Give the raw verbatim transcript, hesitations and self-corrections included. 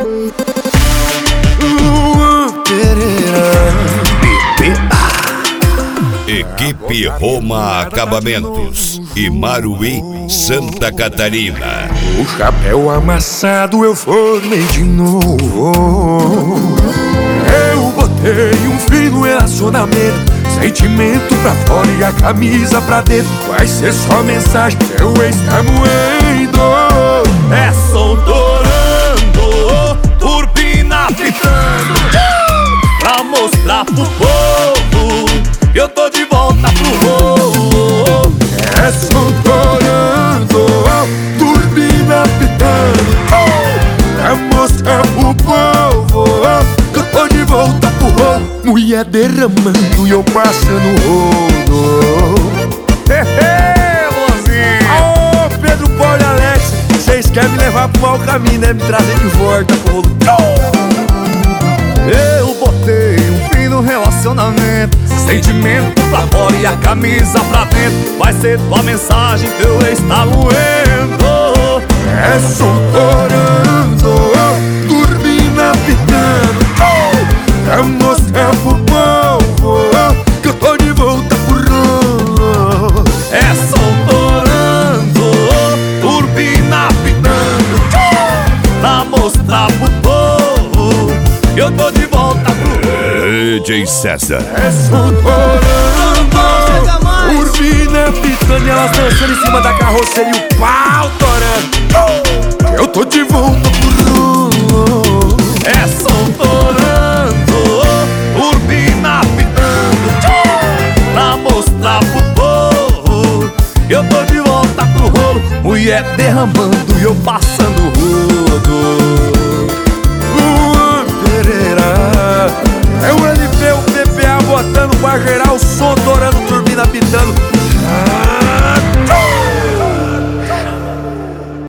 Equipe Roma Acabamentos, Imaruí, Santa Catarina. O chapéu amassado eu formei de novo. Eu botei um fim no relacionamento, sentimento pra fora e a camisa pra dentro. Vai ser só mensagem, seu ex tá moendo. É som torando, turbina pitando, pra mostrar pro povo que eu tô de volta pro rolo. É som torando, turbina pitando, pra mostrar pro povo que eu tô de volta pro rolo. Mulher derramando e eu passando rolo. Hehe, mozinho. Ô, Pedro, Paulo e Alex, vocês querem me levar pro mau caminho, né? Me trazer de volta pro rolo. Eu botei um fim no relacionamento, sentimento pra fora e a camisa pra dentro. Vai ser tua mensagem, teu ex tá moendo. É som torando, turbina pitando, pra mostrar pro povo que eu tô de volta pro rolo. É som torando, turbina pitando, pra mostrar pro povo que eu tô de volta pro rolo. D J César. É som torando, turbina pitando e elas dançando em cima da carroceria e o pau torando. Eu tô de volta pro rolo. É som torando, turbina pitando, pra mostrar pro povo que eu tô de volta pro rolo. Mulher derramando e eu passando rodo. É o L P, o P P A botando pra gerar o som, torando, turbina pitando,